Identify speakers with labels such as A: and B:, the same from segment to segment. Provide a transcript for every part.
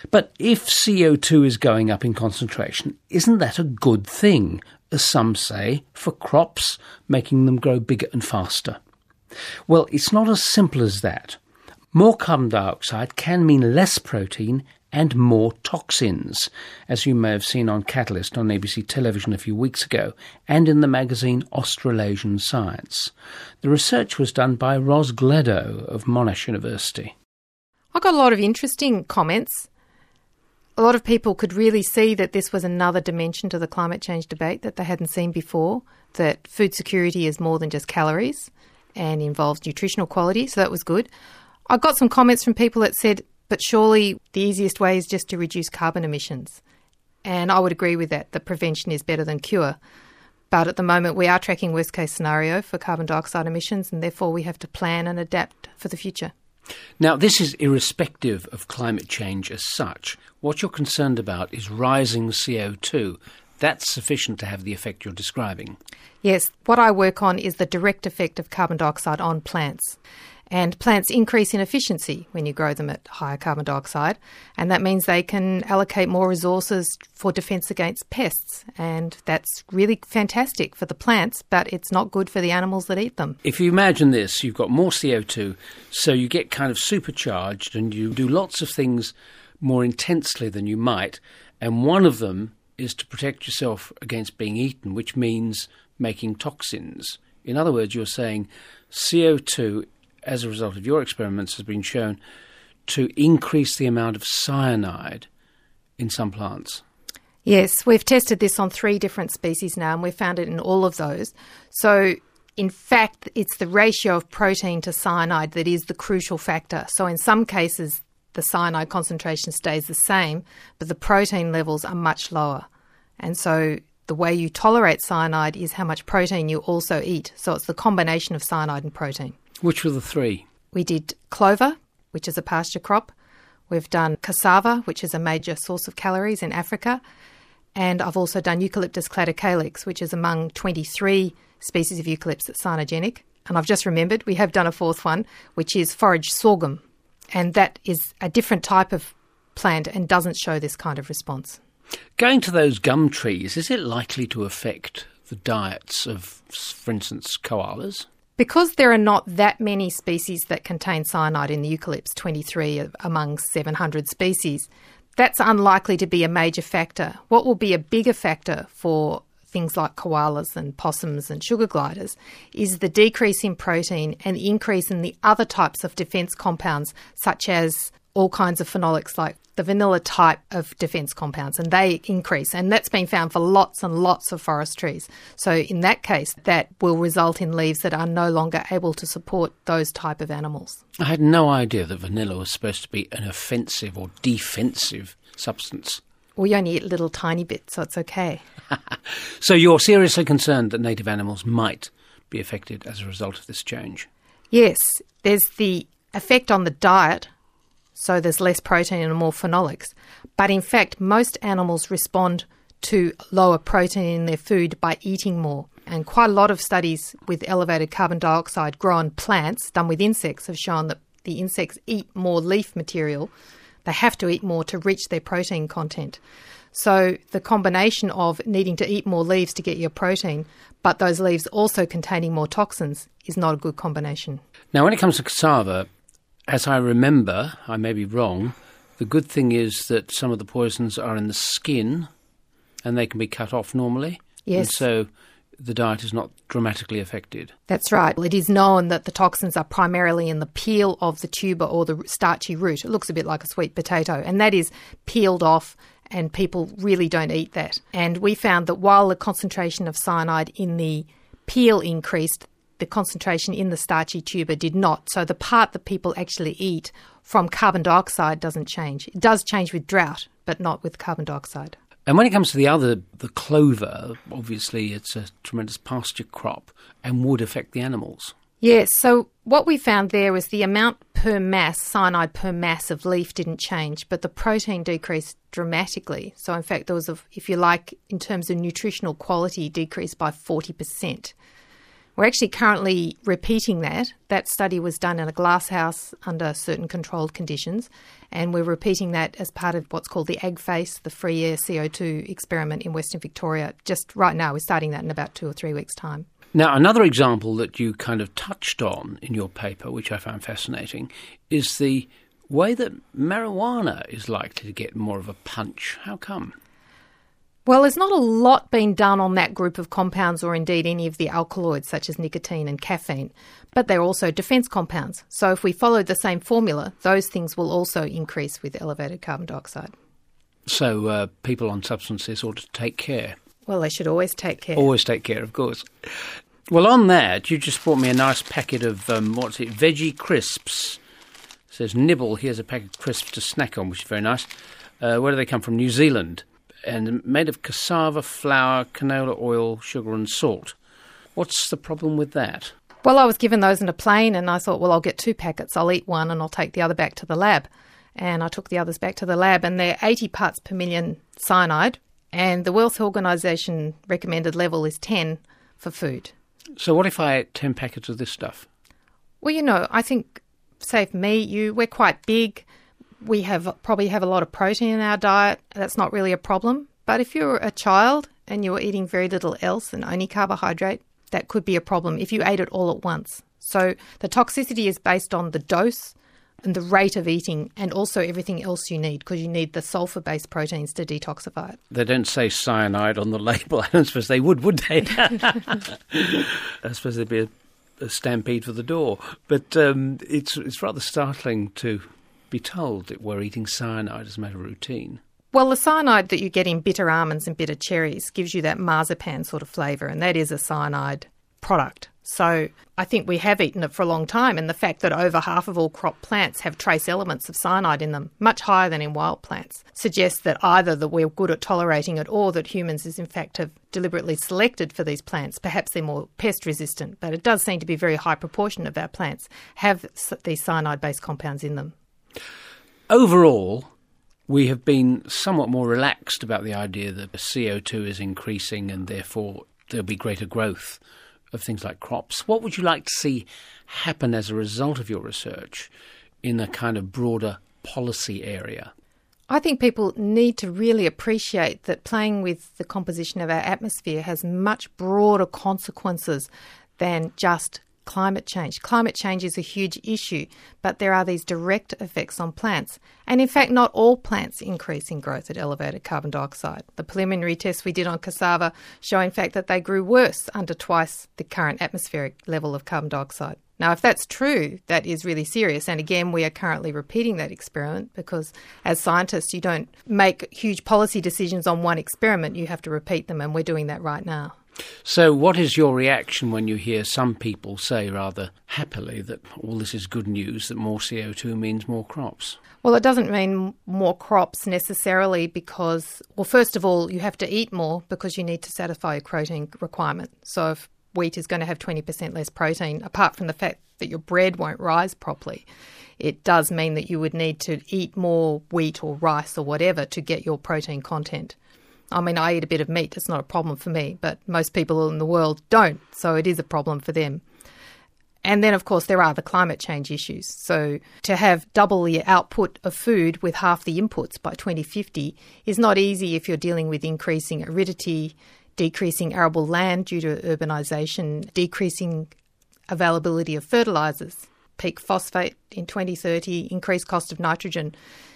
A: But if CO2 is going up in concentration, isn't that a good thing, as some say, for crops, making them grow bigger and faster? Well, it's not as simple as that. More carbon dioxide can mean less protein and more toxins, as you may have seen on Catalyst on ABC television a few weeks ago, and in the magazine Australasian Science. The research was done by Ros Gleadow of Monash University.
B: I got a lot of interesting comments. A lot of people could really see that this was another dimension to the climate change debate that they hadn't seen before, that food security is more than just calories and involves nutritional quality, so that was good. I got some comments from people that said, but surely the easiest way is just to reduce carbon emissions. And I would agree with that prevention is better than cure. But at the moment we are tracking worst case scenario for carbon dioxide emissions, and therefore we have to plan and adapt for the future.
A: Now, this is irrespective of climate change as such. What you're concerned about is rising CO2. That's sufficient to have the effect you're describing.
B: Yes, what I work on is the direct effect of carbon dioxide on plants. And plants increase in efficiency when you grow them at higher carbon dioxide, and that means they can allocate more resources for defence against pests, and that's really fantastic for the plants, but it's not good for the animals that eat them.
A: If you imagine this, you've got more CO2, so you get kind of supercharged and you do lots of things more intensely than you might, and one of them is to protect yourself against being eaten, which means making toxins. In other words, you're saying CO2, as a result of your experiments, has been shown to increase the amount of cyanide in some plants.
B: Yes, we've tested this on 3 different species now, and we've found it in all of those. So, in fact, it's the ratio of protein to cyanide that is the crucial factor. So in some cases, the cyanide concentration stays the same, but the protein levels are much lower. And so the way you tolerate cyanide is how much protein you also eat. So it's the combination of cyanide and protein.
A: Which were the 3?
B: We did clover, which is a pasture crop. We've done cassava, which is a major source of calories in Africa. And I've also done Eucalyptus cladocalyx, which is among 23 species of eucalypts that's cyanogenic. And I've just remembered we have done a 4th one, which is forage sorghum. And that is a different type of plant and doesn't show this kind of response.
A: Going to those gum trees, is it likely to affect the diets of, for instance, koalas?
B: Because there are not that many species that contain cyanide in the eucalypts, 23 among 700 species, that's unlikely to be a major factor. What will be a bigger factor for things like koalas and possums and sugar gliders is the decrease in protein and the increase in the other types of defence compounds, such as all kinds of phenolics like the vanilla type of defence compounds, and they increase. And that's been found for lots and lots of forest trees. So in that case, that will result in leaves that are no longer able to support those type of animals.
A: I had no idea that vanilla was supposed to be an offensive or defensive substance.
B: We only eat a little tiny bit, so it's okay.
A: So you're seriously concerned that native animals might be affected as a result of this change?
B: Yes, there's the effect on the diet, so there's less protein and more phenolics. But in fact, most animals respond to lower protein in their food by eating more. And quite a lot of studies with elevated carbon dioxide grown plants done with insects have shown that the insects eat more leaf material. They have to eat more to reach their protein content. So the combination of needing to eat more leaves to get your protein, but those leaves also containing more toxins, is not a good combination.
A: Now, when it comes to cassava, as I remember, I may be wrong, the good thing is that some of the poisons are in the skin and they can be cut off normally.
B: Yes.
A: And so the diet is not dramatically affected.
B: That's right. It is known that the toxins are primarily in the peel of the tuber or the starchy root. It looks a bit like a sweet potato, and that is peeled off, and people really don't eat that. And we found that while the concentration of cyanide in the peel increased, the concentration in the starchy tuber did not. So the part that people actually eat from carbon dioxide doesn't change. It does change with drought, but not with carbon dioxide.
A: And when it comes to the clover, obviously it's a tremendous pasture crop and would affect the animals.
B: Yes, so what we found there was the amount per mass, cyanide per mass of leaf didn't change, but the protein decreased dramatically. So in fact, there was, if you like, in terms of nutritional quality, decreased by 40%, We're actually currently repeating that. That study was done in a glasshouse under certain controlled conditions, and we're repeating that as part of what's called the AgFace, the free air CO2 experiment in Western Victoria. Just right now, we're starting that in about 2 or 3 weeks' time.
A: Now, another example that you kind of touched on in your paper, which I found fascinating, is the way that marijuana is likely to get more of a punch. How come?
B: Well, there's not a lot being done on that group of compounds or indeed any of the alkaloids such as nicotine and caffeine, but they're also defence compounds. So if we follow the same formula, those things will also increase with elevated carbon dioxide.
A: So people on substances ought to take care.
B: Well, they should always take care.
A: Always take care, of course. Well, on that, you just brought me a nice packet of, veggie crisps. It says nibble, here's a packet of crisps to snack on, which is very nice. Where do they come from? New Zealand. And made of cassava, flour, canola oil, sugar and salt. What's the problem with that?
B: Well, I was given those in a plane and I thought, well, I'll get 2 packets. I'll eat one and I'll take the other back to the lab. And I took the others back to the lab and they're 80 parts per million cyanide. And the World Health Organization recommended level is 10 for food.
A: So what if I ate 10 packets of this stuff?
B: Well, I think, say for me, we're quite big. We probably have a lot of protein in our diet. That's not really a problem. But if you're a child and you're eating very little else and only carbohydrate, that could be a problem if you ate it all at once. So the toxicity is based on the dose and the rate of eating and also everything else you need, because you need the sulfur-based proteins to detoxify it.
A: They don't say cyanide on the label. I don't suppose they would they? I suppose there'd be a stampede for the door. But it's rather startling to be told that we're eating cyanide as a matter of routine.
B: Well, the cyanide that you get in bitter almonds and bitter cherries gives you that marzipan sort of flavour, and that is a cyanide product. So I think we have eaten it for a long time, and the fact that over half of all crop plants have trace elements of cyanide in them, much higher than in wild plants, suggests that either that we're good at tolerating it or that humans in fact have deliberately selected for these plants. Perhaps they're more pest resistant, but it does seem to be a very high proportion of our plants have these cyanide-based compounds in them.
A: Overall, we have been somewhat more relaxed about the idea that CO2 is increasing and therefore there'll be greater growth of things like crops. What would you like to see happen as a result of your research in a kind of broader policy area?
B: I think people need to really appreciate that playing with the composition of our atmosphere has much broader consequences than just climate change. Climate change is a huge issue, but there are these direct effects on plants. And in fact, not all plants increase in growth at elevated carbon dioxide. The preliminary tests we did on cassava show, in fact, that they grew worse under twice the current atmospheric level of carbon dioxide. Now, if that's true, that is really serious. And again, we are currently repeating that experiment because as scientists, you don't make huge policy decisions on one experiment. You have to repeat them, and we're doing that right now.
A: So what is your reaction when you hear some people say rather happily that all this is good news, that more CO2 means more crops?
B: Well, it doesn't mean more crops necessarily because, well, first of all, you have to eat more because you need to satisfy your protein requirement. So if wheat is going to have 20% less protein, apart from the fact that your bread won't rise properly, it does mean that you would need to eat more wheat or rice or whatever to get your protein content. I mean, I eat a bit of meat, it's not a problem for me, but most people in the world don't, so it is a problem for them. And then, of course, there are the climate change issues. So to have double the output of food with half the inputs by 2050 is not easy if you're dealing with increasing aridity, decreasing arable land due to urbanisation, decreasing availability of fertilisers, peak phosphate in 2030, increased cost of nitrogen.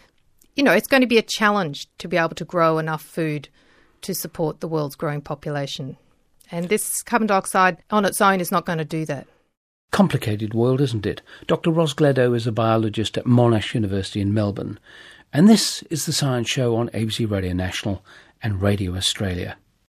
B: You know, it's going to be a challenge to be able to grow enough food to support the world's growing population. And this carbon dioxide on its own is not going to do that.
A: Complicated world, isn't it? Dr. Ros Gleadow is a biologist at Monash University in Melbourne. And this is The Science Show on ABC Radio National and Radio Australia.